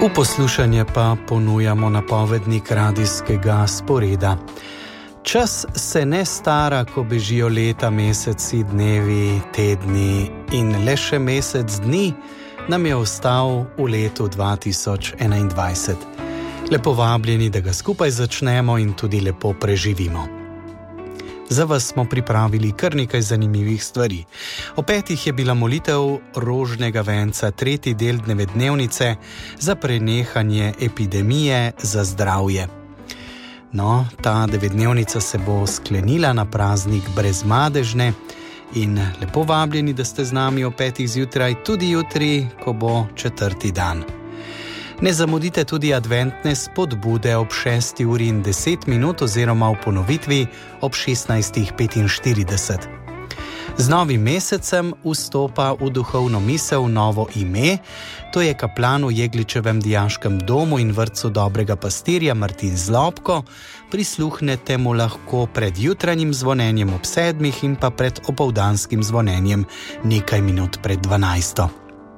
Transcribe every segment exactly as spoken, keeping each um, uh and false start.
V poslušanje pa ponujamo napovednik radijskega sporeda. Čas se ne stara, ko bežijo leta, meseci, dnevi, tedni in le še mesec dni nam je ostal v letu dva tisoč enaindvajset. Lepo vabljeni, da ga skupaj začnemo in tudi lepo preživimo. Za vas smo pripravili kar nekaj zanimivih stvari. O petih je bila molitev rožnega venca, tretji del dnevednevnice za prenehanje epidemije za zdravje. No, ta devetdnevnica se bo sklenila na praznik Brezmadežne in lepo vabljeni, da ste z nami o petih zjutraj, tudi jutri, ko bo četrti dan. Ne zamudite tudi adventne spodbude ob šesti uri in deset minut oziroma v ponovitvi ob šestnajstih petinštirideset. Z novim mesecem vstopa v duhovno misel novo ime, to je kaplan v Jegličevem dijaškem domu in vrtcu Dobrega pastirja Martin Zlobko. Prisluhnete mu lahko pred jutranjim zvonjenjem ob sedmih in pa pred opoldanskim zvonjenjem nekaj minut pred dvanajsto.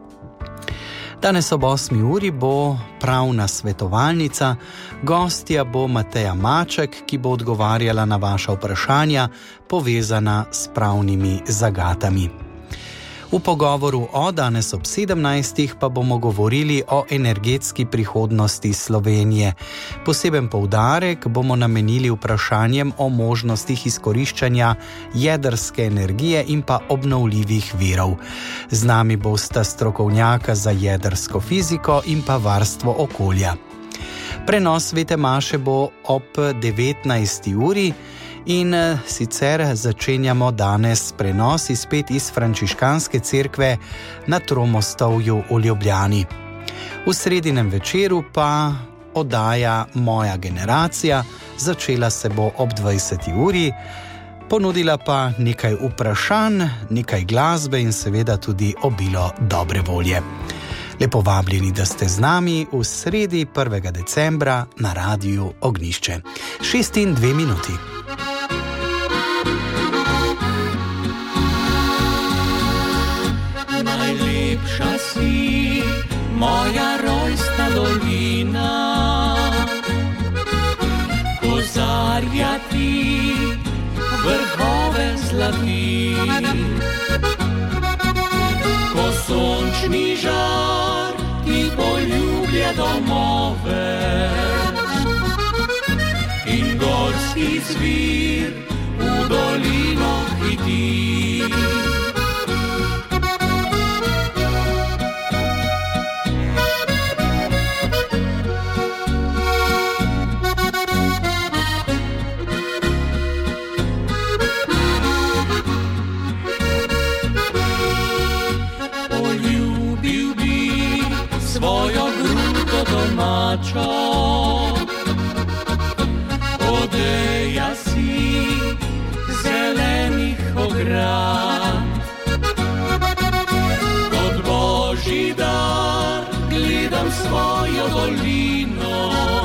Danes ob osmi uri bo pravna svetovalnica, gostja bo Mateja Maček, ki bo odgovarjala na vaša vprašanja, povezana s pravnimi zagatami. V pogovoru o danes ob sedemnajstih pa bomo govorili o energetski prihodnosti Slovenije. Poseben poudarek bomo namenili vprašanjem o možnostih izkoriščanja jedrske energije in pa obnovljivih virov. Z nami bosta strokovnjaka za jedrsko fiziko in pa varstvo okolja. Prenos svete maše bo ob devetnajsti uri. In sicer začenjamo danes prenos izpet iz frančiškanske cerkve na Tromostovju v Ljubljani. V sredinem večeru pa oddaja Moja generacija, začela se bo ob dvajseti uri, ponudila pa nekaj vprašanj, nekaj glasbe in seveda tudi obilo dobre volje. Lepo vabljeni, da ste z nami v sredi prvega decembra na Radiu Ognjišče. Šest in dve minuti. Najlepša si moja rojstna dolina, kozarja ti vrhove zlati, ko sončni žar ti poljublja domove in gorski zvir v dolino hiti. Odeja si zelenih ograd, kot božji dar gledam svojo dolino,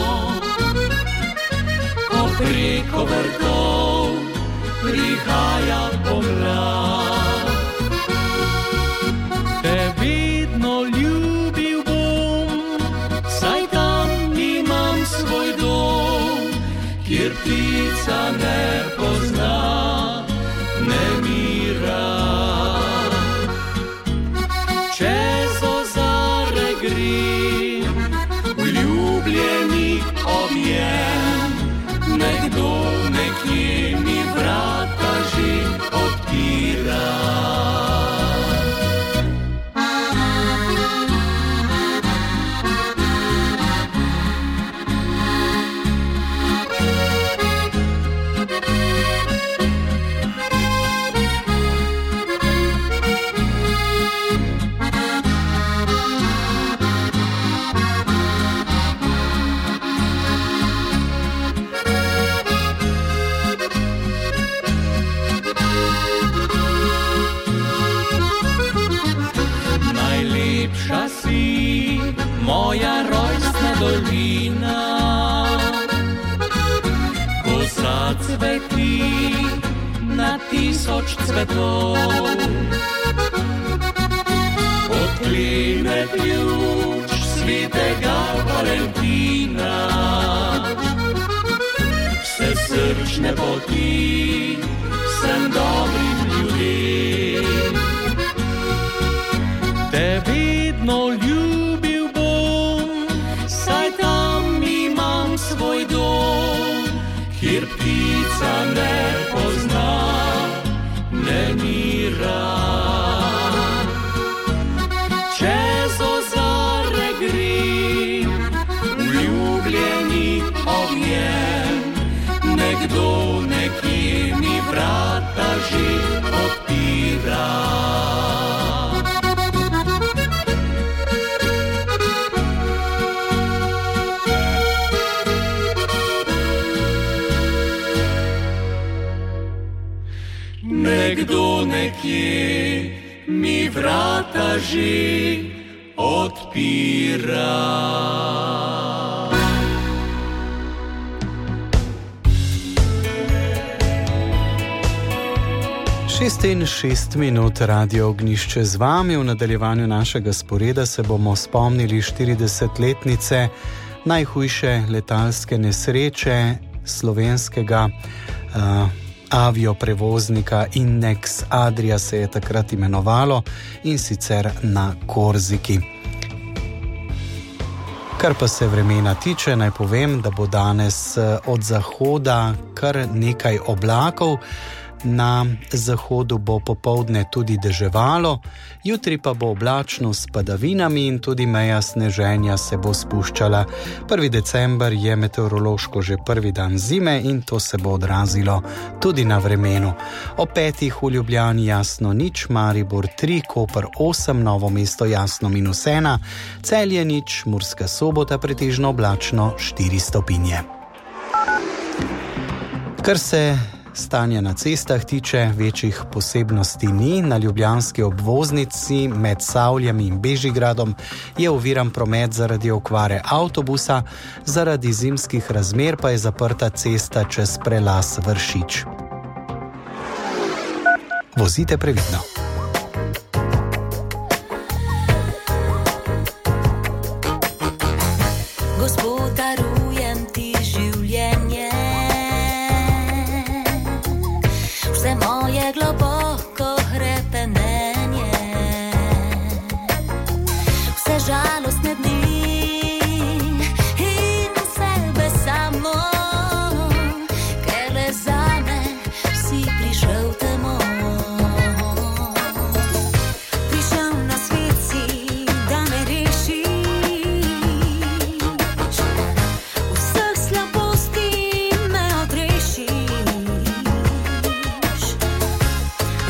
ko preko vrtov prihaja pomlad. Te vedno ljubil bom, saj tam imam svoj dom, kjer ptica ne pozna nemira. Čez ozare grem, vljubljeni objem, nekdo nekje mi vrata že odpira. Moja rojstna dolina, ko zacveti na tisoč cvetov, od odklene ključ svetega Valentina. Vse srčne poti sem dobrim ljudem. Te vedno ljubil bom, saj tam imam svoj dom, kjer ptica ne pozna nemira. Čez ozare gre vljubljeni objem, nekdo nekje mi vrata že odpira. Nekdo nekje mi vrata že odpira. Šest in šest minut Radio Ognjišče z vami. V nadaljevanju našega sporeda se bomo spomnili štiridesetletnice najhujše letalske nesreče slovenskega uh, avioprevoznika Innex Adria se je takrat imenovalo, in sicer na Korziki. Kar pa se vremena tiče, naj povem, da bo danes od zahoda kar nekaj oblakov. Na zahodu bo popoldne tudi deževalo, jutri pa bo oblačno s padavinami in tudi meja sneženja se bo spuščala. prvi december je meteorološko že prvi dan zime in to se bo odrazilo tudi na vremenu. O petih v Ljubljani jasno nič, Maribor tri, Koper osem, Novo mesto jasno minus ena, Celje nič, Murska Sobota pretežno oblačno štiri stopinje. Kar se stanja na cestah tiče, večjih posebnosti ni. Na ljubljanski obvoznici med Savljami in Bežigradom je oviran promet zaradi okvare avtobusa, zaradi zimskih razmer pa je zaprta cesta čez prelaz Vršič. Vozite previdno. Gospod, darujem ti življenje, vse moje globoko hrepenenje, vse žalostne dni in sebe samo, ker le zame si prišel temo. Prišel na svet si, da me rešiš, vseh slabosti me odrešiš.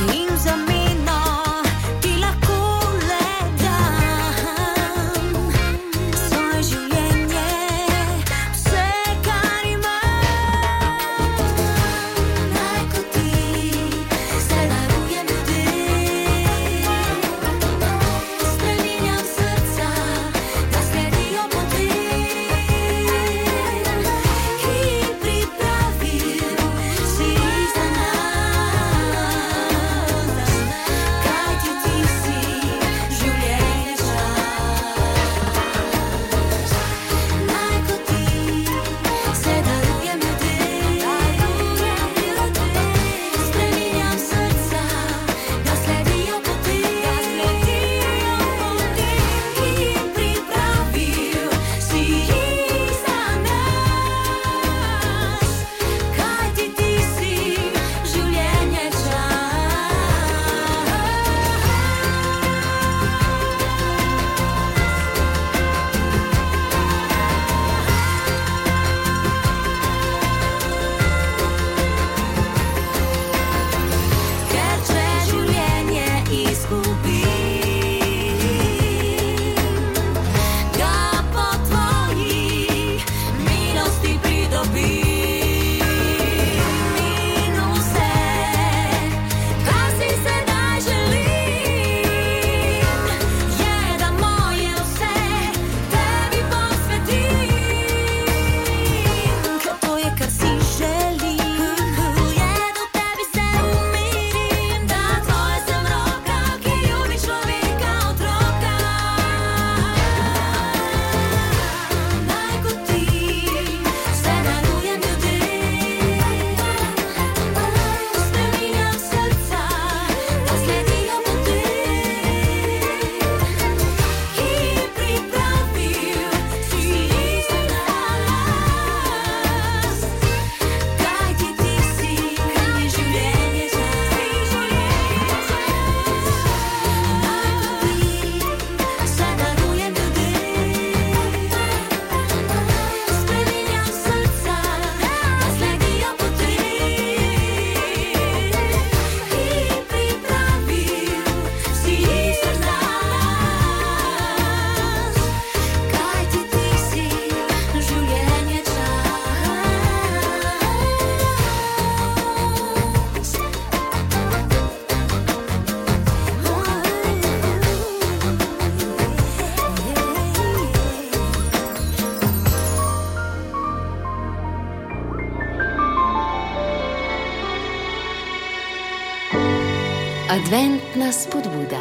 Adventna spodbuda.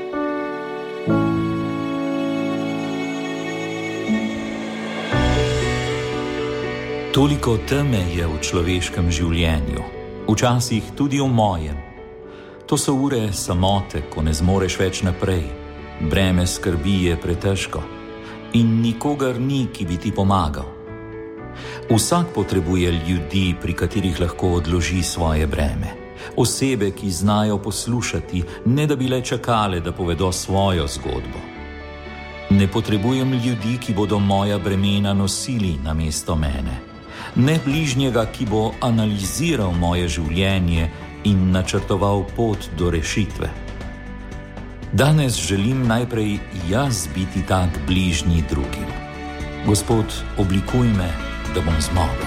Toliko teme je v človeškem življenju, včasih tudi v mojem. To so ure samote, ko ne zmoreš več naprej, breme skrbi je pretežko in nikogar ni, ki bi ti pomagal. Vsak potrebuje ljudi, pri katerih lahko odloži svoje breme. Osebe, ki znajo poslušati, ne da bi le čakale, da povedo svojo zgodbo. Ne potrebujem ljudi, ki bodo moja bremena nosili namesto mene. Ne bližnjega, ki bo analiziral moje življenje in načrtoval pot do rešitve. Danes želim najprej jaz biti tak bližnji drugim. Gospod, oblikuj me, da bom zmogel.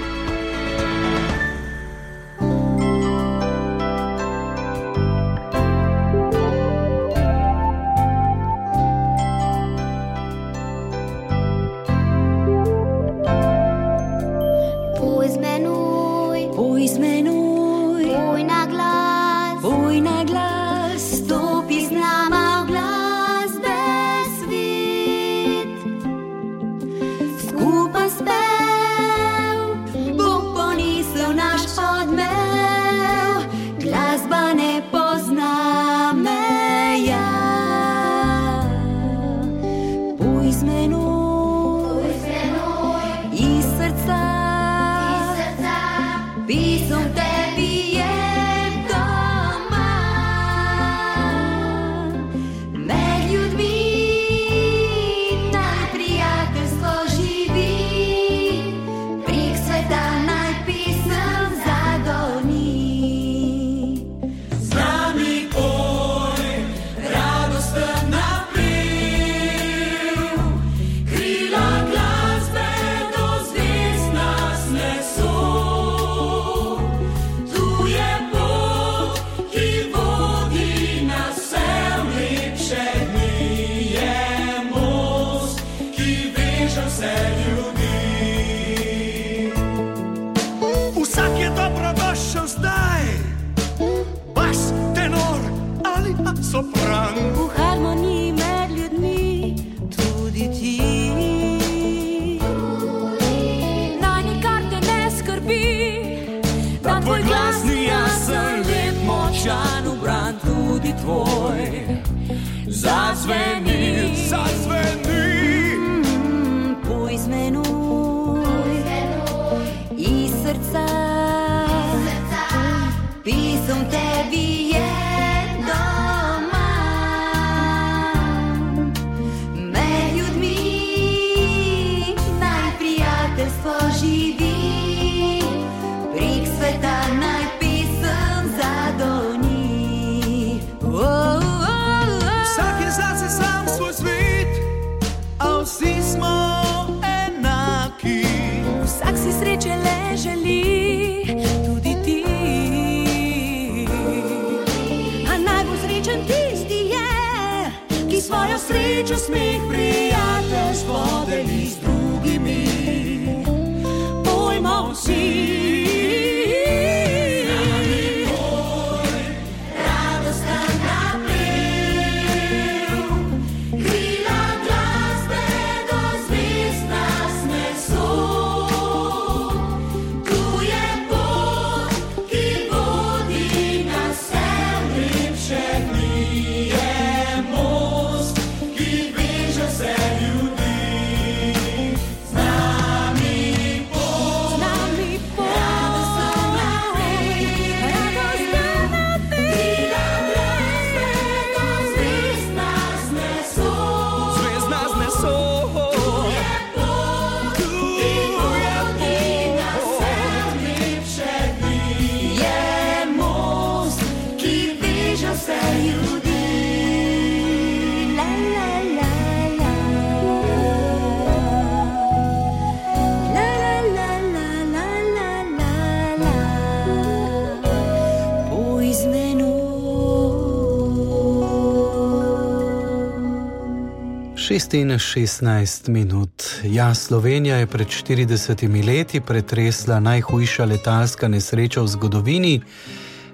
šest in šestnajst minut. Ja, Slovenija je pred štiridesetimi leti pretresla najhujša letalska nesreča v zgodovini.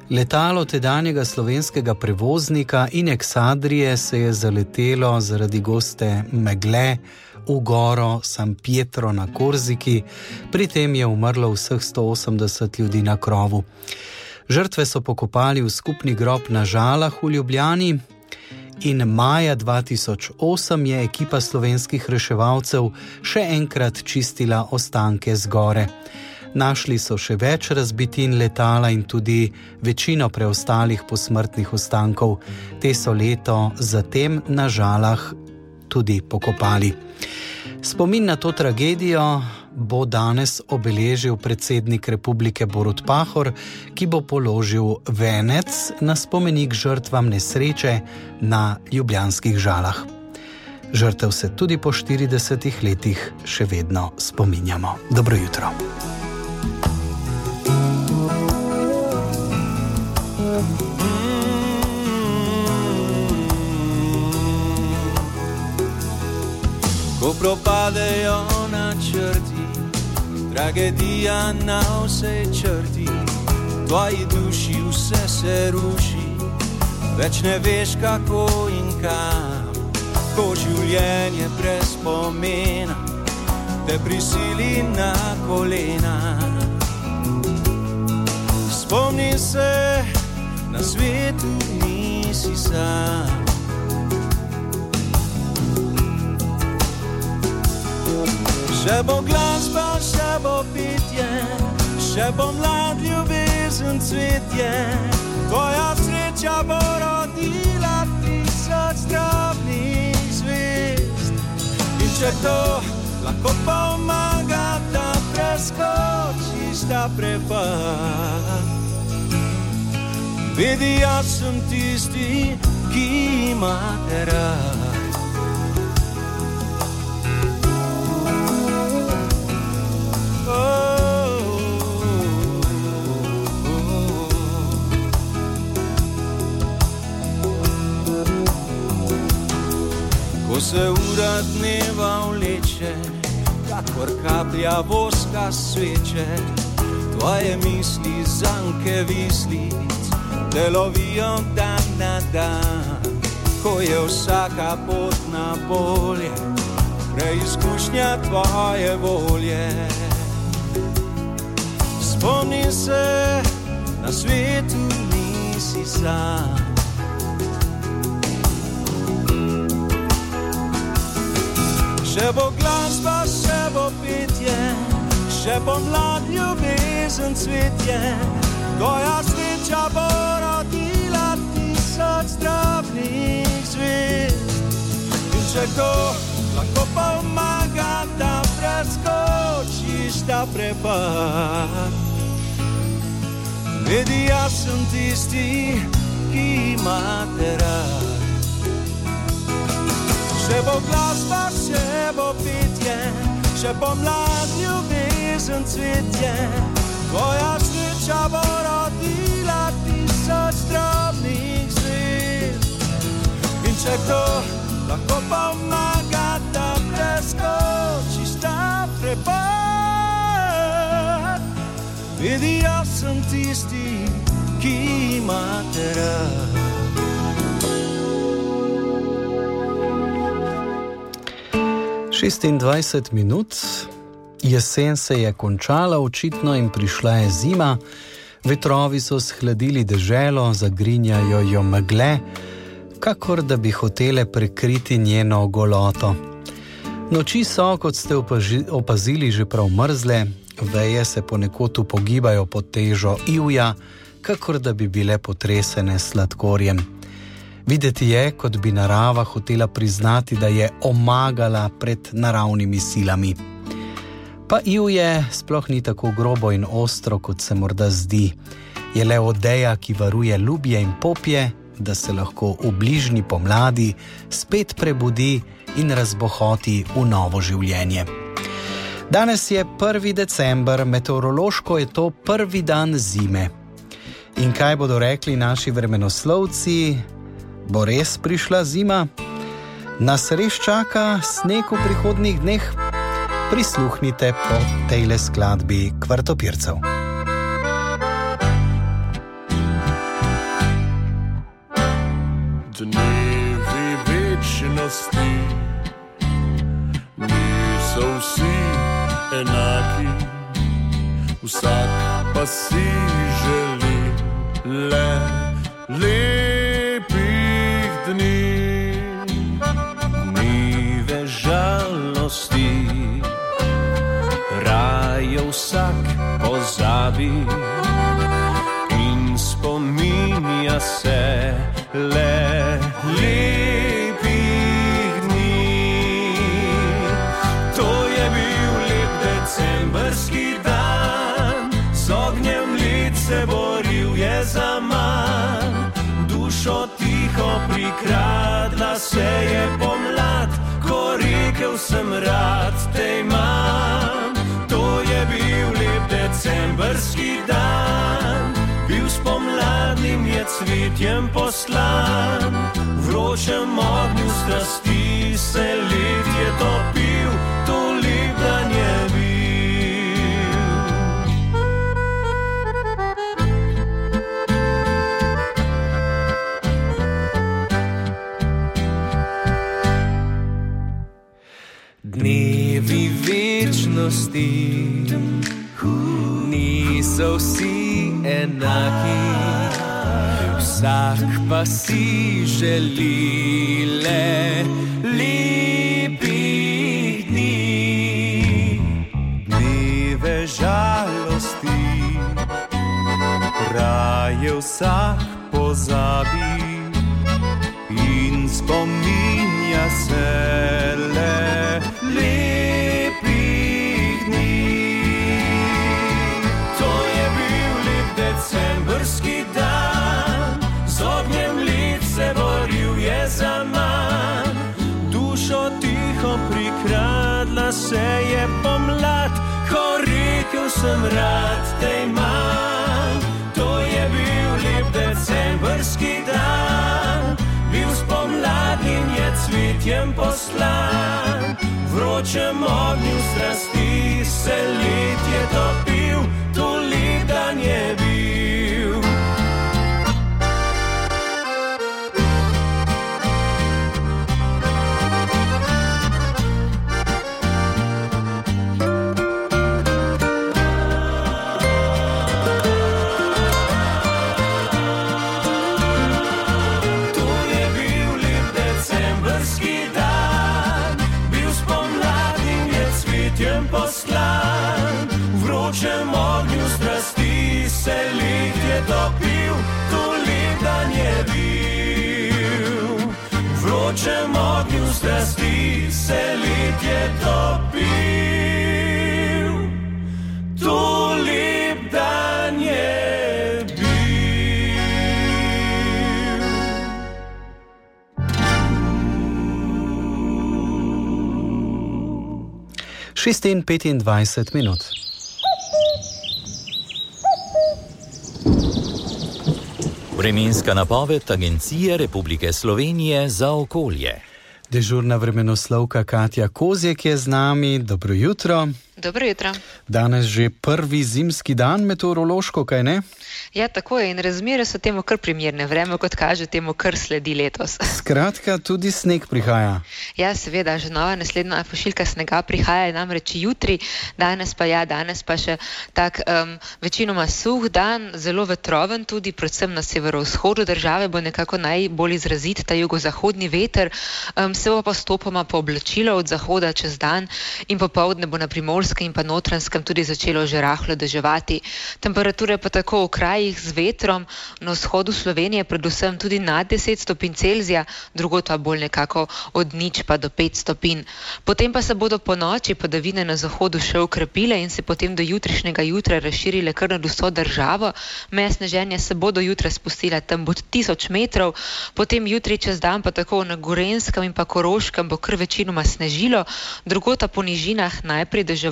Letalo tedanjega slovenskega prevoznika Inexadrije se je zaletelo zaradi goste megle v goro San Pietro na Korziki, pri tem je umrlo vseh sto osemdeset ljudi na krovu. Žrtve so pokopali v skupni grob na Žalah v Ljubljani in maja dva tisoč osem je ekipa slovenskih reševalcev še enkrat čistila ostanke z gore. Našli so še več razbitin letala in tudi večino preostalih posmrtnih ostankov. Te so leto zatem na Žalah tudi pokopali. Spomin na to tragedijo bo danes obeležil predsednik republike Borut Pahor, ki bo položil venec na spomenik žrtvam nesreče na ljubljanskih Žalah. Žrtev se tudi po štiridesetih letih še vedno spominjamo. Dobro jutro. Ko propadejo načrti, tragedija na vsej črti, tvoji duši vse se ruši, več ne veš kako in kam, ko življenje brez pomena te prisili na kolena. Spomni se, na svetu nisi sam. Še bo glasba, še bo pitje, še bo mlad ljubezen cvetje, tvoja sreča bo rodila tisoč drobnih zvezd. In če to lahko pomaga, da preskočiš ta prepad, vidi, jaz sem tisti, ki ima te rad. Ko se ura dneva vleče, kakor kaplja voska sveče, tvoje misli zanke vislic te lovijo dan na dan. Ko je vsaka pot na bolje, preizkušnja tvoje volje. Spomni se, na svetu nisi sam. Še bo glasba, še bo petje, še bo mlad ljubezen cvetje, tvoja sreča bo rodila tisoč drobnih zvezd. In če to lahko pomaga, da preskočiš ta prepad, vedi, jaz sem tisti, ki ima te rad. Še bo glasba, še bo pitje, še bo mlad ljubezen cvetje, tvoja sreča bo rodila tisoč drobnih zvezd. In če to lahko pomaga, da preskočiš ta prepad, vidi, jaz sem tisti, ki ima te rad. šestindvajset minut, jesen se je končala očitno in prišla je zima, vetrovi so shladili deželo, zagrinjajo jo megle, kakor da bi hotele prekriti njeno goloto. Noči so, kot ste opazili, že prav mrzle, veje se ponekod upogibajo pod težo ivja, kakor da bi bile potresene s sladkorjem. Videti je, kot bi narava hotela priznati, da je omagala pred naravnimi silami. Pa ivje sploh ni tako grobo in ostro, kot se morda zdi. Je le odeja, ki varuje ljubje in popje, da se lahko v bližnji pomladi spet prebudi in razbohoti v novo življenje. Danes je prvi december, meteorološko je to prvi dan zime. In kaj bodo rekli naši vremenoslovci? Bo res prišla zima? Nas res čaka sneg v prihodnjih dneh? Prisluhnite po tejle skladbi Kvartopircev. Dnevi večnosti niso vsi enaki, vsak pa si želi le lepih dni. Dneve žalosti raje vsak pozabi in spominja se le lepih dni. To je bil lep decembrski dan, z ognjem lit se boril je za manj. Dušo tiho prikradla se je pomlad, ko rekel sem rad te imam. To je bil lep decembrski dan, bil spomladnim je cvetjem poslan. Vročem ognju strasti se led je topil, to lep dan je bil. Dnevi večnosti niso vsi enaki, vsak pa si želi le lepih dni. Dneve žalosti raje vsak pozabi in spominja se le lepih dni. To je bil lep decembrski dan, z ognjem lit se boril je za manj. Dušo tiho prikradla se je pomlad, ko rekel sem rad te imam. To je bil lep decembrski dan, bil spomladnim je cvetjem poslan. Vročem ognju strasti se led je topil, to lep dan je bil. Poslan, vročem ognju strasti se led je topil, to lep dan je bil. Vročem ognju strasti se led je topil, to lep dan je bil. šest in petindvajset minut. Vremenska napoved Agencije Republike Slovenije za okolje. Dežurna vremenoslovka Katja Kozjek je z nami. Dobro jutro. Dobro jutro. Danes že prvi zimski dan meteorološko, kaj ne? Ja, tako je in razmere so temu kar primerne, vreme, kot kaže, temu kar sledi letos. Skratka, tudi sneg prihaja. Ja, seveda, že nova naslednja pošiljka snega prihaja, namreč jutri, danes pa ja, danes pa še tak um, večinoma suh dan, zelo vetroven tudi, predvsem na severovzhodu države bo nekako najbolj izrazit ta jugozahodni veter, um, se bo postopoma pooblačilo od zahoda čez dan in popoldne bo na Primorskem in pa Notranjskem tudi začelo že rahlo deževati. Temperature pa tako v krajih z vetrom, na vzhodu Slovenije predvsem tudi nad deset stopinj Celzija, drugot pa bolj nekako od nič pa do pet stopinj. Potem pa se bodo po noči padavine na zahodu še ukrepile in se potem do jutrišnjega jutra razširile kar nad vso državo. Meje sneženja se bodo jutra spustile tam bod tisoč metrov, potem jutri čez dan pa tako na Gorenjskem in pa Koroškem bo kar večinoma snežilo, drugota po nižinah najprej deževalo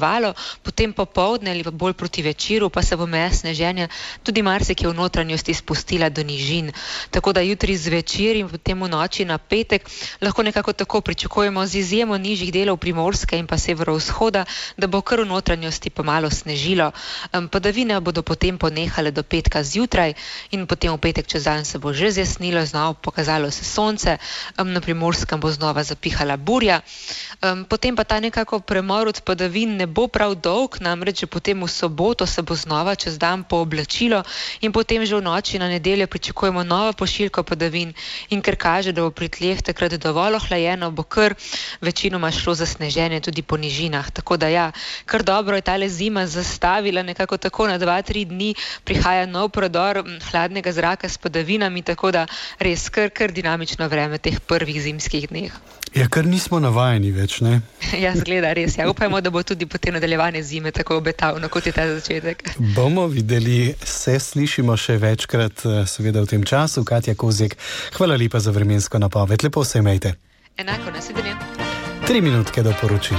zniževalo, potem popoldne ali pa bolj proti večeru pa se bo meja sneženja tudi marsikje v notranjosti spustila do nižin. Tako da jutri zvečer in potem v noči na petek lahko nekako tako pričakujemo z izjemo nižjih delov Primorske in pa severovzhoda, da bo kar v notranjosti pomalo snežilo. Um, padavine bodo potem ponehale do petka zjutraj in potem v petek čez dan se bo že zjasnilo, znova pokazalo se sonce, um, na Primorskem bo znova zapihala burja. Um, potem pa ta nekako premor od padavin ne bo prav dolg, namreč že potem v soboto se bo znova čez dan pooblačilo in potem že v noči na nedeljo pričakujemo novo pošiljko padavin in ker kaže, da bo pri tleh takrat dovolj ohlajeno, bo kar večinoma šlo za sneženje tudi po nižinah. Tako da ja, kar dobro je tale zima zastavila, nekako tako na dva, tri dni prihaja nov prodor hladnega zraka s padavinami, tako da res kar, kar dinamično vreme teh prvih zimskih dneh. Ja, kar nismo navajeni več, ne? Ja, zgleda res. Ja. Upajmo, da bo tudi potem nadaljevanje zime tako obetavno, kot je ta začetek. Bomo videli, se slišimo še večkrat, seveda v tem času. Katja Kozjek, hvala lepa za vremensko napoved. Lepo se imejte. Enako, nasvidenje. Tri minutke do poročil.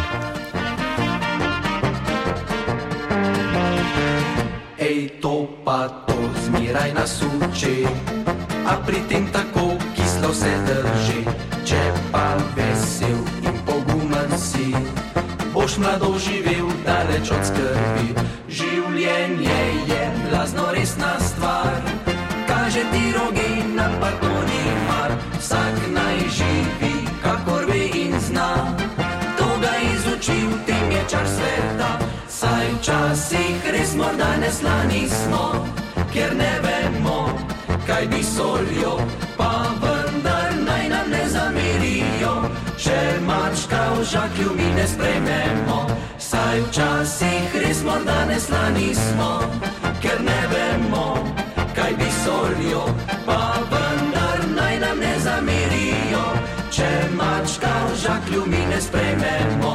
Ej, to pa to zmiraj nas uči, a pri tem tako kislo se drži. Če pa vesel in pogumen si, boš mlado živel daleč od skrbi. Življenje je blazno resna stvar, kaže ti rogina, pa to ni mar. Vsak naj živi, kakor ve in zna, to ga izučil, tem je čar sveta. Saj včasih res morda neslani smo, ker ne vemo, kaj bi soljo, pa vendar naj nam ne zamerijo, če mačka v žaklju mi ne sprejmemo. Saj včasih res morda neslani smo, ker ne vemo, kaj bi soljo, pa vendar naj nam ne zamerijo, če mačka v žaklju mi ne sprejmemo.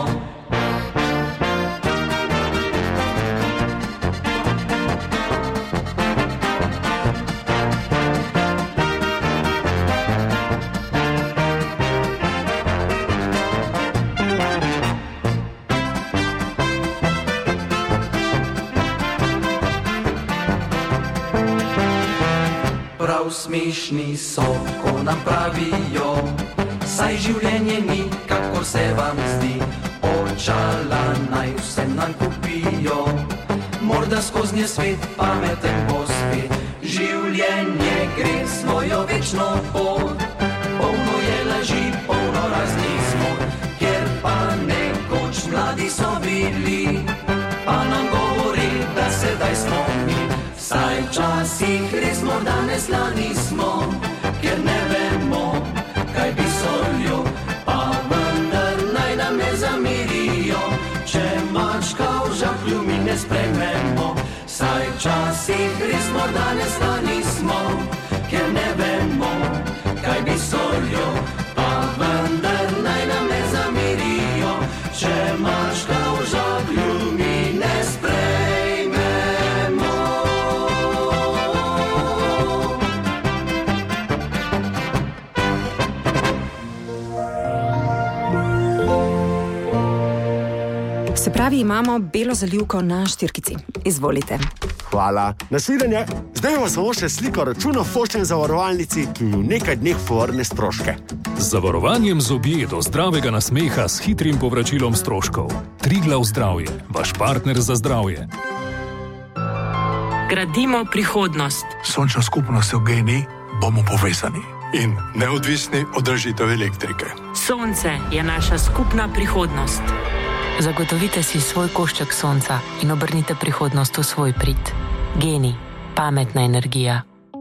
Smešni so, ko nam pravijo, saj življenje ni, kakor se vam zdi. Očala naj vse nam kupijo, morda skoznje svet pameten bo spet. Življenje gre svojo večno pot, polno je laži, polno raznih zmot, ker pa nekoč mladi so bili, pa nam govori, da sedaj smo mi. Saj včasih res morda neslani smo, ker ne vemo, kaj bi soljo, pa vendar naj nam ne zamerijo, če mačka v žaklju mi ne sprejmemo. Saj včasih res morda neslani smo, ker ne vemo, kaj bi soljo, pa vendar naj nam ne zamerijo, če mačka v žaklju mi ne sprejmemo. Se pravi, imamo belo zalivko na štirkici. Izvolite. Hvala. Nasvidenje. Zdaj imamo samo še sliko računa v poštni zavarovalnici, ki v nekaj dneh povrne stroške. Z zavarovanjem zobi do zdravega nasmeha s hitrim povračilom stroškov. Triglav zdravje, vaš partner za zdravje. Gradimo prihodnost. Sončna skupnost v Geni bomo povezani in neodvisni od dražitev elektrike. Sonce je naša skupna prihodnost. Zagotovite si svoj košček sonca in obrnite prihodnost v svoj prid. Geni, pametna energija.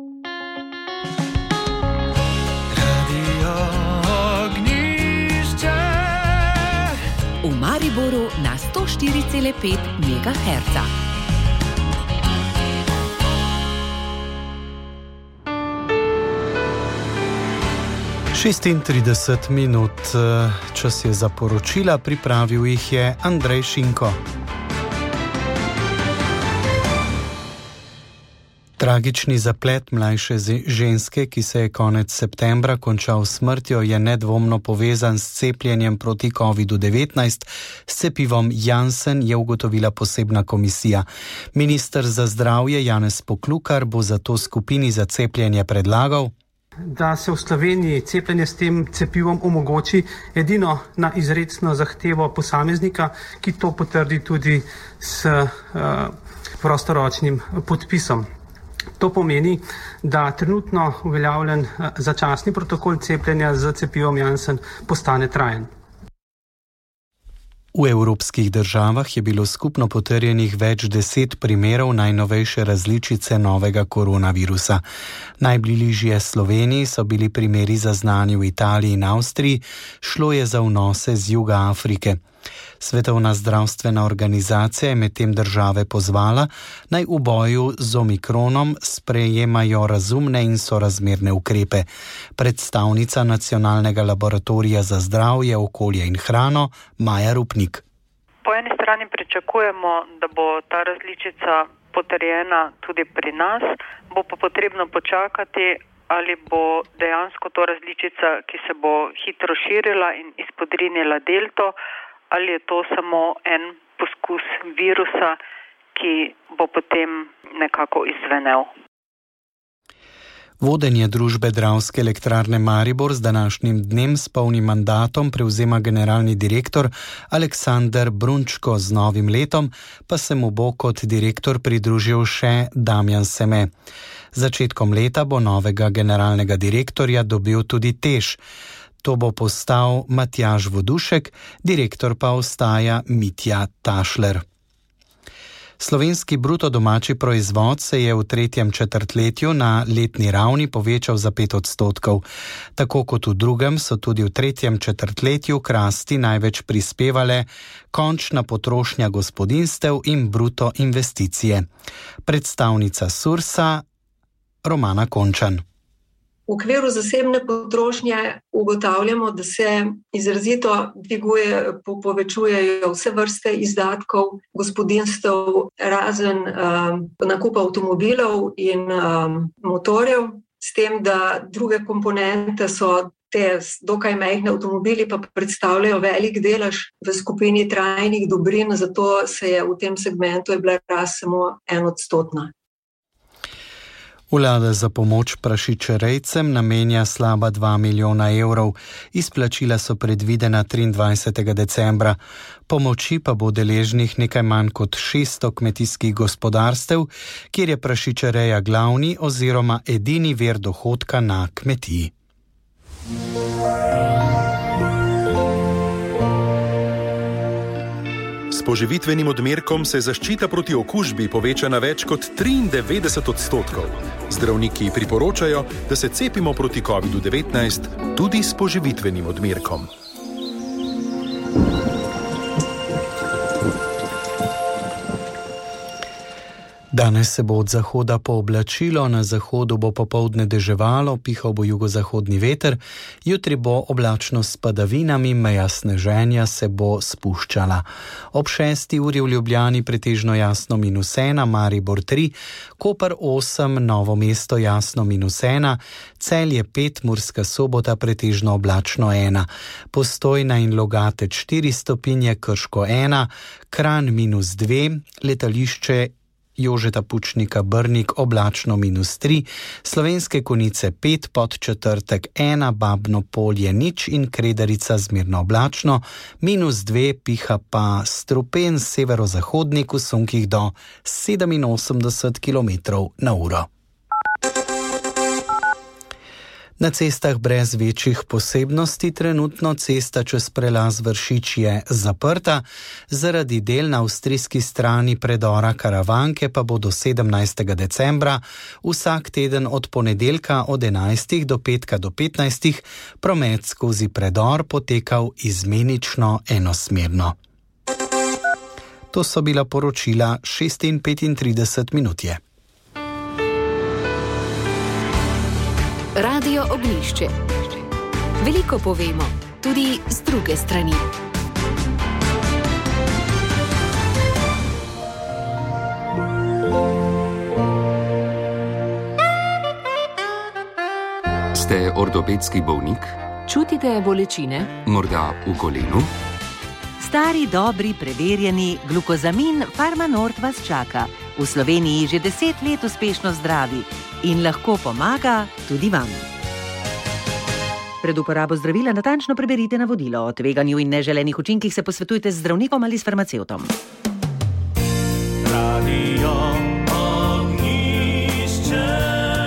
Radio Ognjišče. V Mariboru na sto štiri cela pet megaherca. šestintrideset minut, čas je za poročila, pripravil jih je Andrej Šinko. Tragični zaplet mlajše ženske, ki se je konec septembra končal s smrtjo, je nedvomno povezan s cepljenjem proti kovidu devetnajst. S cepivom Janssen je ugotovila posebna komisija. Minister za zdravje Janez Poklukar bo zato skupini za cepljenje predlagal, da se v Sloveniji cepljenje s tem cepivom omogoči edino na izrecno zahtevo posameznika, ki to potrdi tudi s uh, prostoročnim podpisom. To pomeni, da trenutno uveljavljen začasni protokol cepljenja z cepivom Janssen postane trajen. V evropskih državah je bilo skupno potrjenih več deset primerov najnovejše različice novega koronavirusa. Najbližje Sloveniji so bili primeri zaznani v Italiji in Avstriji, šlo je za vnose z juga Afrike. Svetovna zdravstvena organizacija je medtem države pozvala, naj v boju z omikronom sprejemajo razumne in sorazmerne ukrepe. Predstavnica Nacionalnega laboratorija za zdravje, okolje in hrano Maja Rupnik. Po eni strani pričakujemo, da bo ta različica potrjena tudi pri nas, bo pa potrebno počakati, ali bo dejansko to različica, ki se bo hitro širila in izpodrinila delto, ali je to samo en poskus virusa, ki bo potem nekako izzvenel. Vodenje družbe Dravske elektrarne Maribor z današnjim dnem s polnim mandatom prevzema generalni direktor Aleksander Brunčko. Z novim letom pa se mu bo kot direktor pridružil še Damjan Seme. Začetkom leta bo novega generalnega direktorja dobil tudi Teš. To bo postal Matjaž Vodušek, direktor pa ostaja Mitja Tašler. Slovenski bruto domači proizvod se je v tretjem četrtletju na letni ravni povečal za pet odstotkov. Tako kot v drugem so tudi v tretjem četrtletju k rasti največ prispevale končna potrošnja gospodinjstev in bruto investicije. Predstavnica Sursa Romana Končan. V okviru zasebne potrošnje ugotavljamo, da se izrazito dviguje, po, povečujejo vse vrste izdatkov gospodinjstev, razen um, nakupa avtomobilov in um, motorjev, s tem, da druge komponente so te dokaj majhne avtomobili, pa predstavljajo velik delež v skupini trajnih dobrin, zato se je v tem segmentu je bila rast samo enodstotna. Vlada za pomoč prašičerejcem namenja slaba dva milijona evrov. Izplačila so predvidena triindvajsetega decembra. Pomoči pa bo deležnih nekaj manj kot šeststo kmetijskih gospodarstev, kjer je prašičereja glavni oziroma edini vir dohodka na kmetiji. S poživitvenim odmerkom se zaščita proti okužbi poveča na več kot triindevetdeset odstotkov. Zdravniki priporočajo, da se cepimo proti kovidu devetnajst tudi s poživitvenim odmerkom. Danes se bo od zahoda pooblačilo, na zahodu bo popoldne deževalo, pihal bo jugozahodni veter, jutri bo oblačno s padavinami, meja sneženja se bo spuščala. Ob šesti uri v Ljubljani pretežno jasno minus ena, Maribor tri, Koper osem, Novo mesto jasno minus ena, Celje pet, Murska Sobota pretežno oblačno ena, Postojna in Logatec štiri stopinje, Krško ena, Kranj minus dve, letališče Jožeta Pučnika Brnik oblačno minus tri, Slovenske Konjice pet, Podčetrtek ena, Babno Polje nič in Kredarica zmerno oblačno, minus dve, piha pa strupen severozahodnik v sunkih do sedeminosemdeset kilometrov na uro. Na cestah brez večjih posebnosti trenutno cesta čez prelaz Vršič je zaprta, zaradi del na avstrijski strani predora Karavanke pa bo do sedemnajstega decembra vsak teden od ponedeljka od enajstih do petka do petnajstih promet skozi predor potekal izmenično enosmerno. To so bila poročila šest in petintrideset minut je. Radio Ognjišče. Veliko povemo, tudi z druge strani. Ste ortopedski bolnik? Čutite bolečine? Morda v kolenu? Stari, dobri, preverjeni glukozamin Farmanort vas čaka. V Sloveniji že deset let uspešno zdravi in lahko pomaga tudi vam. Pred uporabo zdravila natančno preberite navodilo. O tveganju in neželenih učinkih se posvetujte z zdravnikom ali s farmacevtom. Radio Ognjišče.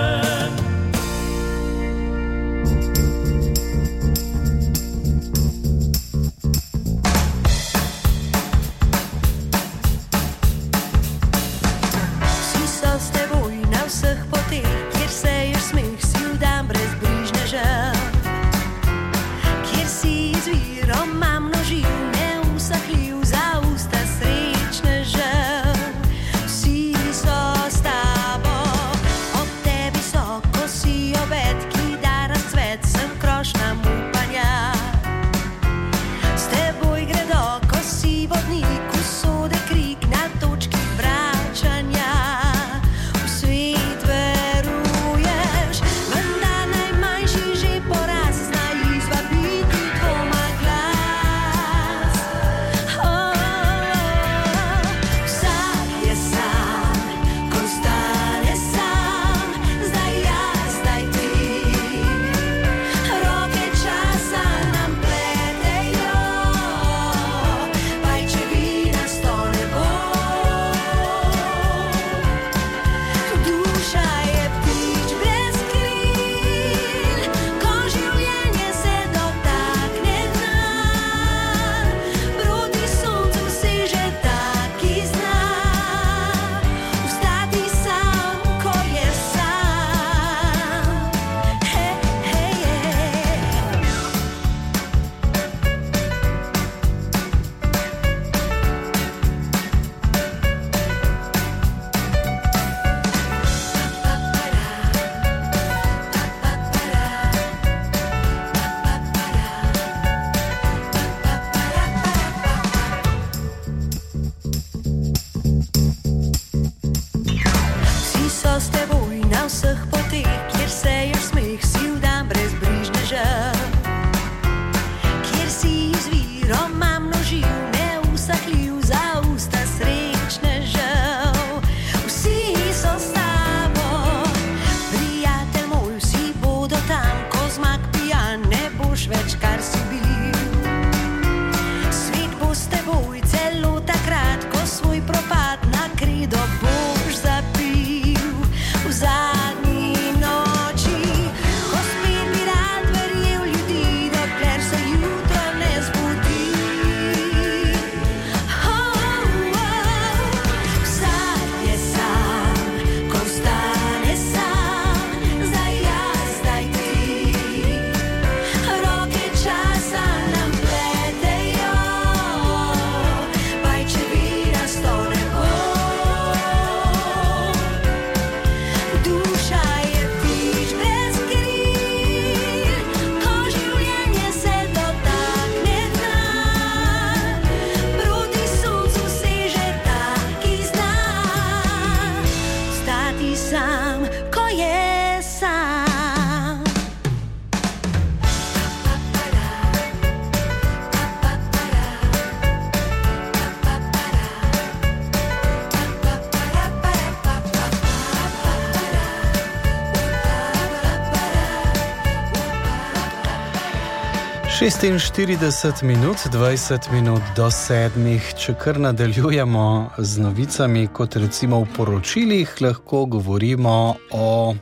šestinštirideset minut, dvajset minut do sedmih. Če kar nadaljujemo z novicami, kot recimo v poročilih, lahko govorimo o,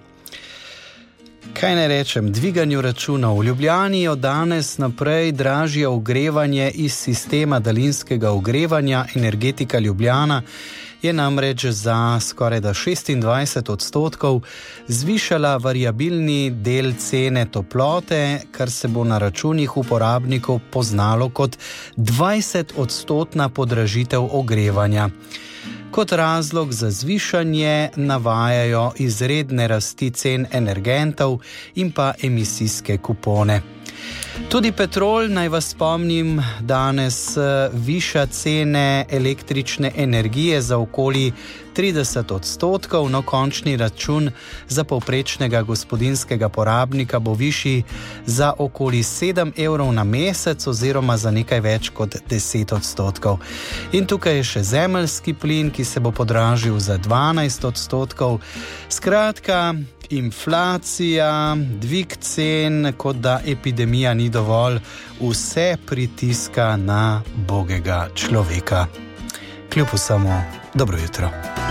kaj ne rečem, dviganju računov. V Ljubljani od danes naprej dražje ogrevanje iz sistema daljinskega ogrevanja. Energetika Ljubljana je namreč za skoraj da šestindvajset odstotkov zvišala variabilni del cene toplote, kar se bo na računih uporabnikov poznalo kot dvajset odstotna podražitev ogrevanja. Kot razlog za zvišanje navajajo izredne rasti cen energentov in pa emisijske kupone. Tudi Petrol, naj vas spomnim, danes viša cene električne energije za okoli trideset odstotkov, no končni račun za povprečnega gospodinjskega porabnika bo višji za okoli sedem evrov na mesec oziroma za nekaj več kot deset odstotkov. In tukaj je še zemeljski plin, ki se bo podražil za dvanajst odstotkov. Skratka, inflacija, dvig cen, kot da epidemija ni dovolj, vse pritiska na bogega človeka. Kljub vsemu, dobro jutro.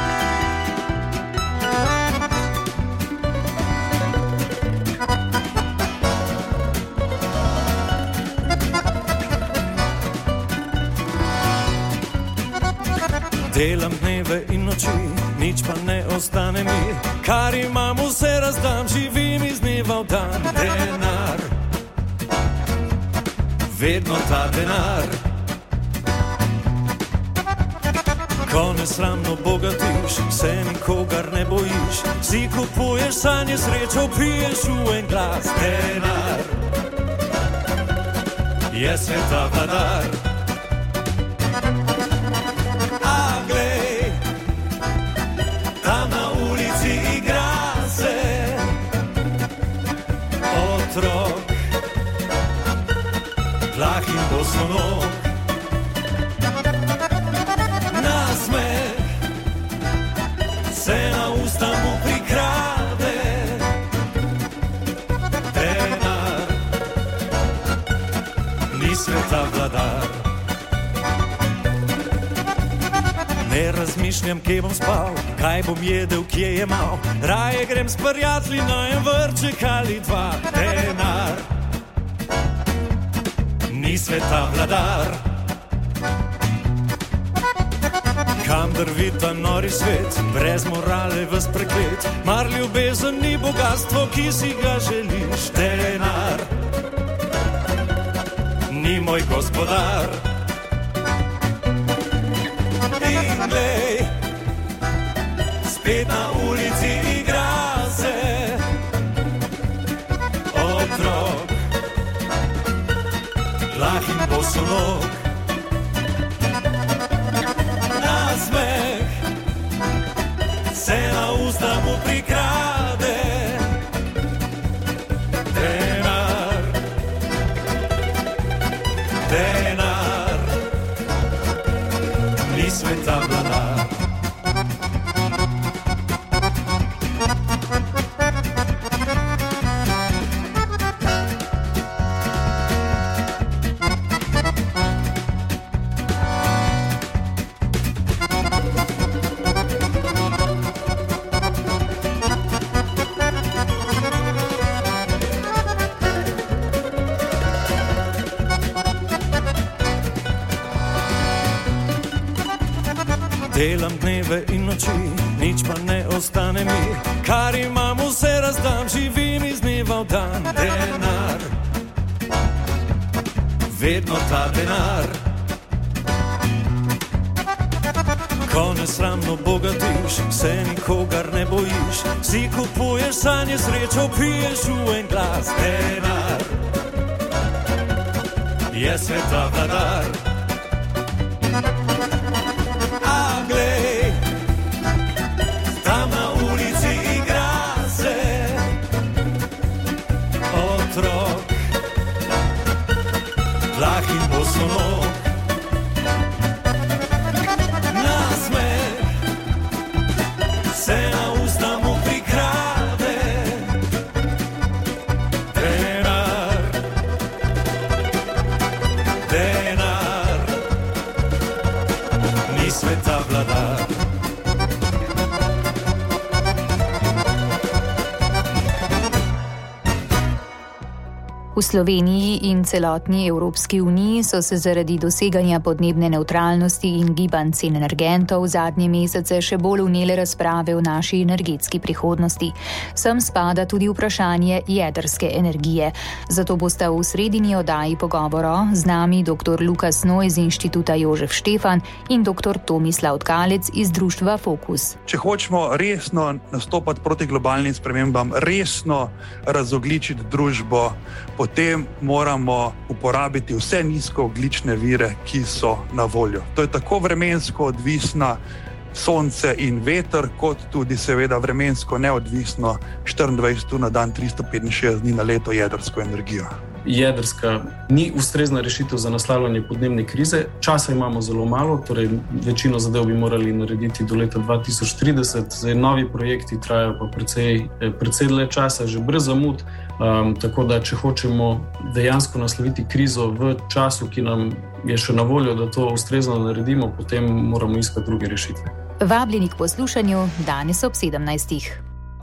Delam dneve in noči, nič pa ne ostane mi. Kar imam, vse razdam, živim iz dneva v dan. Denar, vedno ta denar. Ko nesramno bogatiš, se nikogar ne bojiš. Si kupuješ sanje, srečo piješ v en glas. Denar je sveta vladar. Otrok, plah in bosonog, nasmeh se na usta mu prikrade. Denar ni sveta vladar. Ne razmišljam, kje bom spal, kaj bom jedel, kje je mal. Raje grem s prijatelji na en vrček ali dva. Denar ni sveta vladar. Kam drvi ta nori svet, brez morale ves preklet. Mar ljubezen ni bogatstvo, ki si ga želiš. Denar ni moj gospodar. In glej, spet na ulici igra se otrok, plah in bosonog, nasmeh se na usta mu prikrade. Denar, denar ni sveta vladar. Delam dneve in noči, nič pa ne ostane mi. Kar imam, vse razdam, živim iz dneva v dan. Denar, vedno ta denar. Ko nesramno bogatiš, se nikogar ne bojiš. Si kupuješ sanje, srečo piješ v en glas. Denar je sveta vladar. Glej, tam na ulici igra se otrok, plah in bosonog, nasmeh se na usta mu prikrade. Denar, denar ni sveta vladar. V Sloveniji in celotni Evropski uniji so se zaradi doseganja podnebne nevtralnosti in gibanj cen energentov zadnje mesece še bolj vnele razprave o naši energetski prihodnosti. Sem spada tudi vprašanje jedrske energije. Zato bosta v sredini oddaji pogovora z nami dr. Luka Snoj z Inštituta Jožef Štefan in dr. Tomislav Tkalec iz društva Fokus. Če hočemo resno nastopati proti globalnim spremembam, resno razogličiti družbo, potem moramo uporabiti vse nizkoogljične vire, ki so na voljo. To je tako vremensko odvisna sonce in veter, kot tudi seveda vremensko neodvisno štiriindvajset ur na dan, tristo petinšestdeset dni na leto jedrsko energijo. Jedrska ni ustrezna rešitev za naslavljanje podnebne krize. Časa imamo zelo malo, torej večino zadev bi morali narediti do leta dva tisoč trideset. Zdaj, novi projekti trajajo pa precej, precej dlje časa, že brez zamud. Um, tako da, če hočemo dejansko nasloviti krizo v času, ki nam je še na voljo, da to ustrezno naredimo, potem moramo iskati druge rešitve. Vabljeni k poslušanju danes ob sedemnajstih.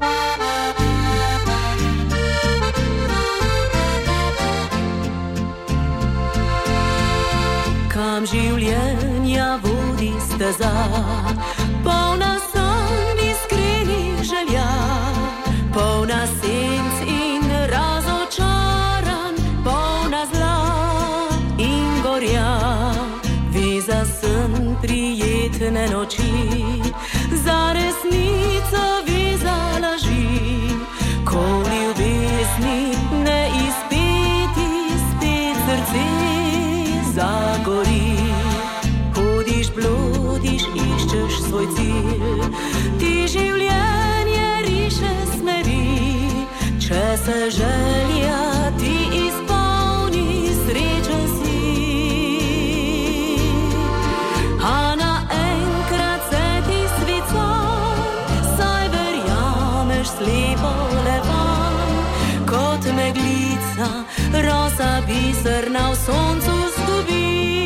Kam življenja vodi steza, polna sanj iskrenih želja, polna senc in razočaran, polna zla in gorja. Ve za sen prijetne noči, za resnico ve za laži, ko v ljubezni ne izpeti spet srce zagori. Hodiš, blodiš, iščeš svoj cilj, ti življenje riše smeri, če se želja ti izpolni, srečen si. A naenkrat se ti svica, saj verjameš slepo levan, kot meglica, rosa biserna v soncu zgubi.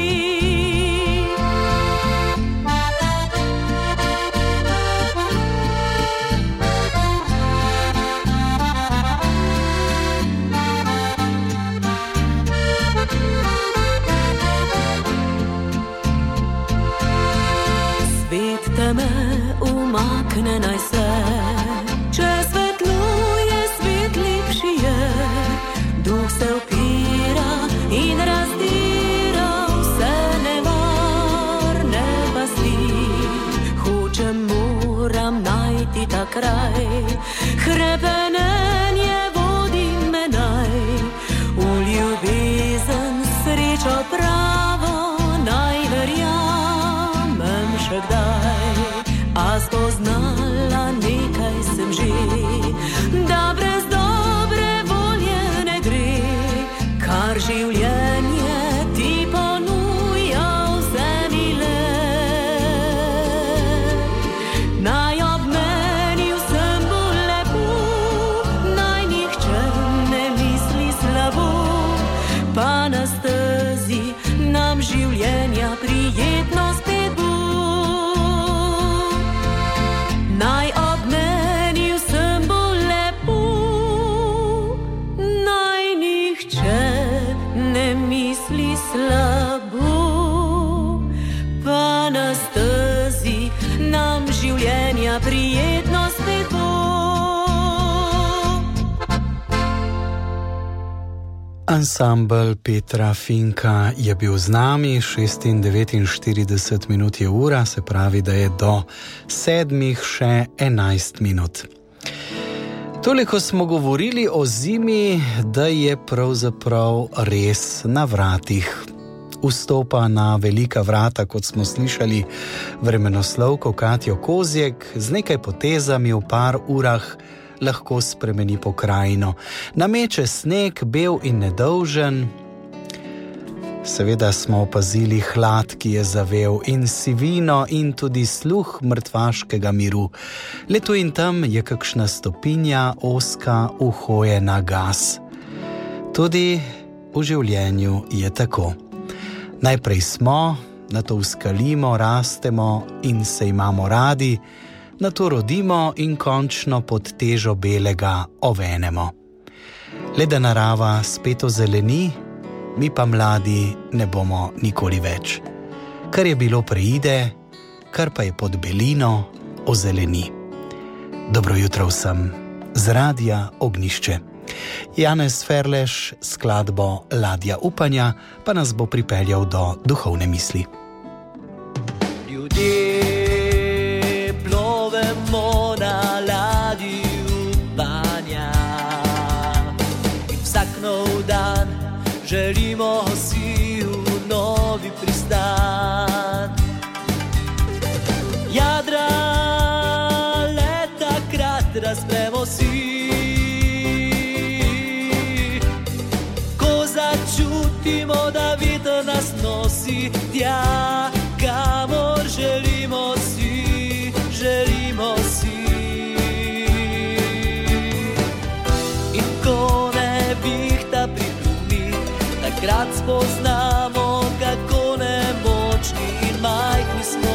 Svet teme umakne naj se, če svetluje, svet lepši je. Duh se upira in razdira vse nevarne pasti. Hočem, moram najti ta kraj, hrepenenje vodi me naj, v ljubezen srečo pravo naj verjamem še kdaj. A spoznala nekaj sem že, da brez dobre volje ne gre, kar življenje ti ponuja vzemi le. Naj ob meni vsem bo lepo, naj nihče ne misli slabo, pa na stezi nam življenja prijetno spet bo. Naj ob meni vsem bo lepo, naj nihče ne misli slabo, pa na stezi nam življenja prijetno spet bo. Ansambel Petra Finka je bil z nami, šest in devetinštirideset minut je ura, se pravi, da je do sedmih še enajst minut. Toliko smo govorili o zimi, da je pravzaprav res na vratih. Vstopa na velika vrata, kot smo slišali, vremenoslovko Katjo Kozjek, z nekaj potezami v par urah lahko spremeni pokrajino. Nameče sneg, bel in nedolžen. Seveda smo opazili hlad, ki je zavel, in sivino in tudi sluh mrtvaškega miru. Le tu in tam je kakšna stopinja ozka uhojena gas. Tudi v življenju je tako. Najprej smo, nato uskalimo, rastemo in se imamo radi, nato rodimo in končno pod težo belega ovenemo. Le da narava spet ozeleni, mi pa mladi ne bomo nikoli več. Kar je bilo preide, kar pa je pod belino, ozeleni. Dobro jutro vsem z Radia Ognjišče. Janez Ferleš, skladbo Ladja upanja, pa nas bo pripeljal do duhovne misli. Ljudje plovemo na ladji upanja in vsak nov dan želimo si v novi pristan. Jadra Pustimo, da veter nas nosi tja, kamor želimo si, želimo si. In ko ne vihta prihrumi, takrat spoznamo, kako nemočni in majhni smo.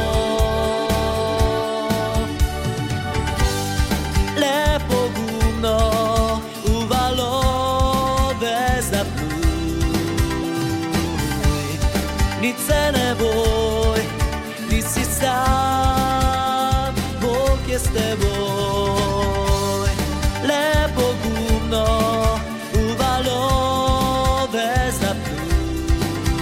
Le pogumno v valove zapluj, nič se ne boj, nisi sam, Bog je s teboj. Le pogumno v valove zapluj,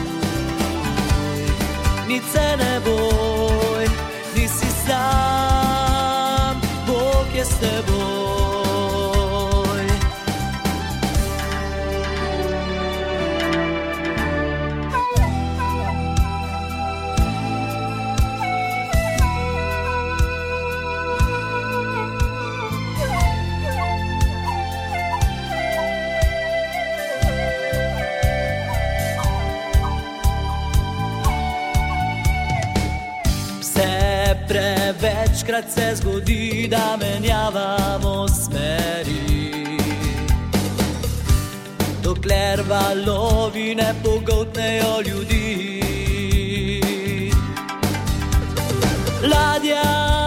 nič se ne boj, nisi sam, Bog je s teboj. Prevečkrat se zgodi, da menjavamo smeri, dokler valovi ne pogoltnejo ljudi. Ladja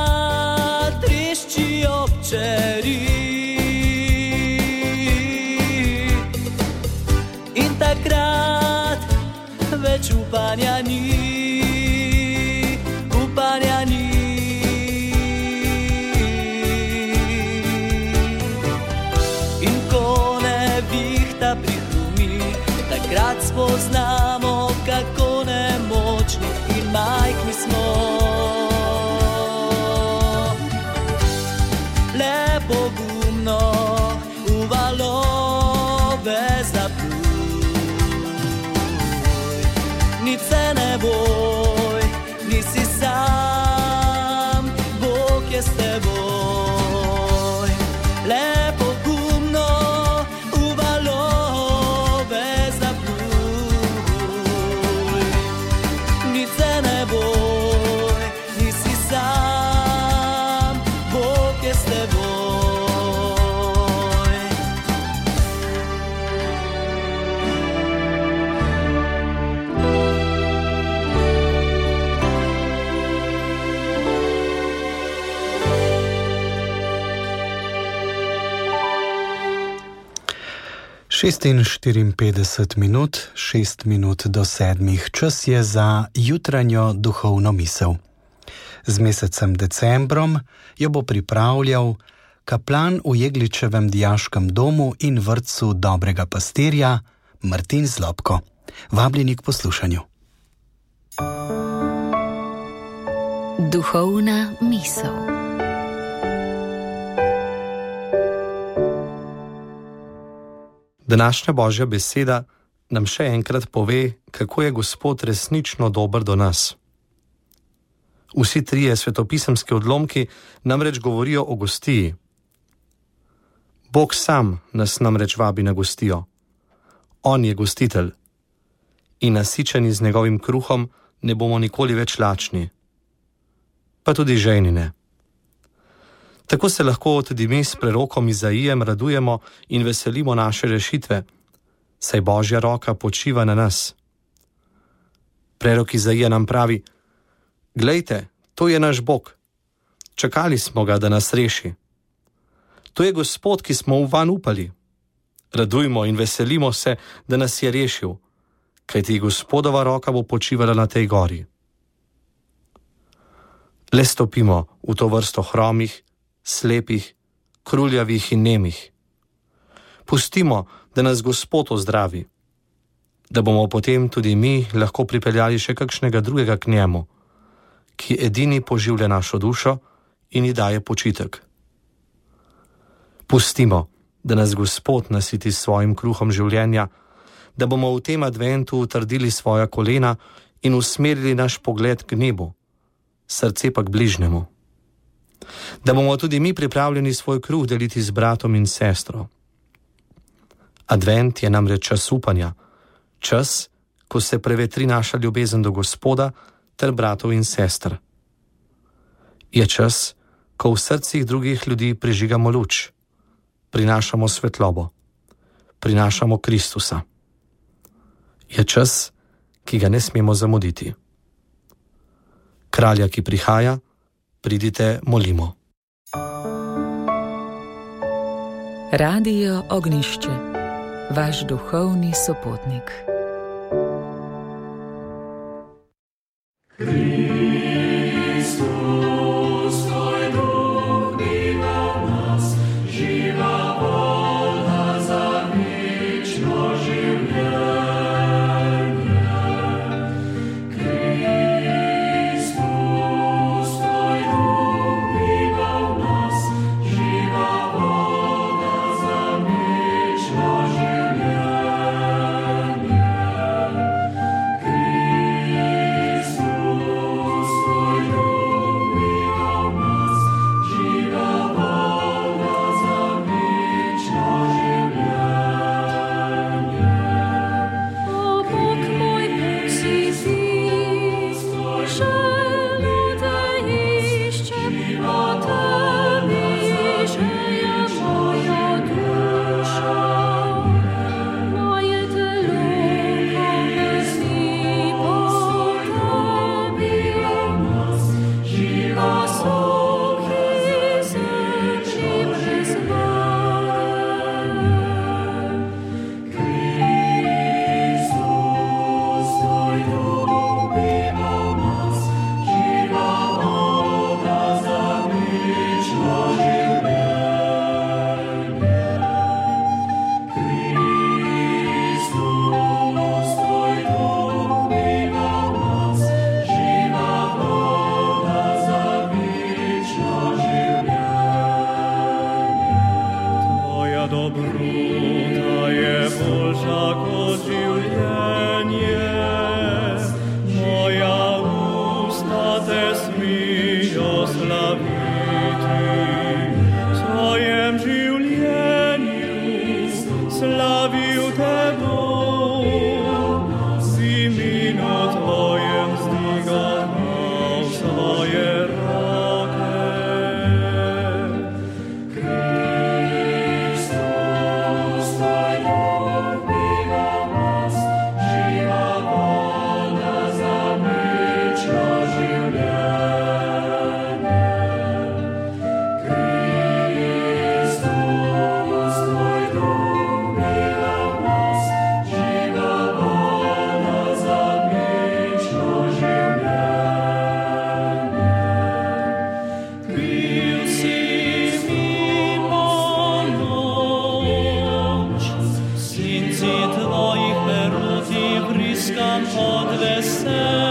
trešči ob čeri in takrat več upanja ni. Upanja ni. In ko ne vihta prihrumi, takrat spoznamo, kako nemočni in majhni smo. Le pogumno v valove zapluj, nič se ne boj, nisi sam, Bog je s teboj. Le pogumno v valove zapluj, nič se ne boj, nisi sam, Bog je s teboj. šestinštiriinpetdeset minut, šest minut do sedmih. Čas je za jutranjo duhovno misel. Z mesecem decembrom jo bo pripravljal kaplan v Jegličevem dijaškem domu in vrtcu Dobrega pastirja Martin Zlobko. Vabljeni k poslušanju. Duhovna misel. Današnja Božja beseda nam še enkrat pove, kako je Gospod resnično dober do nas. Vsi trije svetopisemski odlomki namreč govorijo o gostiji. Bog sam nas namreč vabi na gostijo. On je gostitelj. In nasičeni z njegovim kruhom ne bomo nikoli več lačni. Pa tudi žejni ne. Tako se lahko tudi mi s prerokom Izaijem radujemo in veselimo naše rešitve, saj Božja roka počiva na nas. Prerok Izaija nam pravi: glejte, to je naš Bog. Čakali smo ga, da nas reši. To je Gospod, ki smo v van upali. Radujmo in veselimo se, da nas je rešil, kajti Gospodova roka bo počivala na tej gori. Le stopimo v to vrsto hromih, slepih, kruljavih in nemih. Pustimo, da nas Gospod ozdravi, da bomo potem tudi mi lahko pripeljali še kakšnega drugega k njemu, ki edini poživlja našo dušo in ji daje počitek. Pustimo, da nas Gospod nasiti s svojim kruhom življenja, da bomo v tem adventu utrdili svoja kolena in usmerili naš pogled k nebu, srce pa k bližnjemu. Da bomo tudi mi pripravljeni svoj kruh deliti z bratom in sestro. Advent je namreč čas upanja, Čas, ko se prevetri naša ljubezen do Gospoda ter bratov in sester. Je čas, ko v srcih drugih ljudi prižigamo luč, prinašamo svetlobo, prinašamo Kristusa. Je čas, ki ga ne smemo zamuditi. Kralja, ki prihaja, pridite, molimo. Radio Ognišče, vaš duhovni sopotnik. Tvojih peruti vriskam od veselja.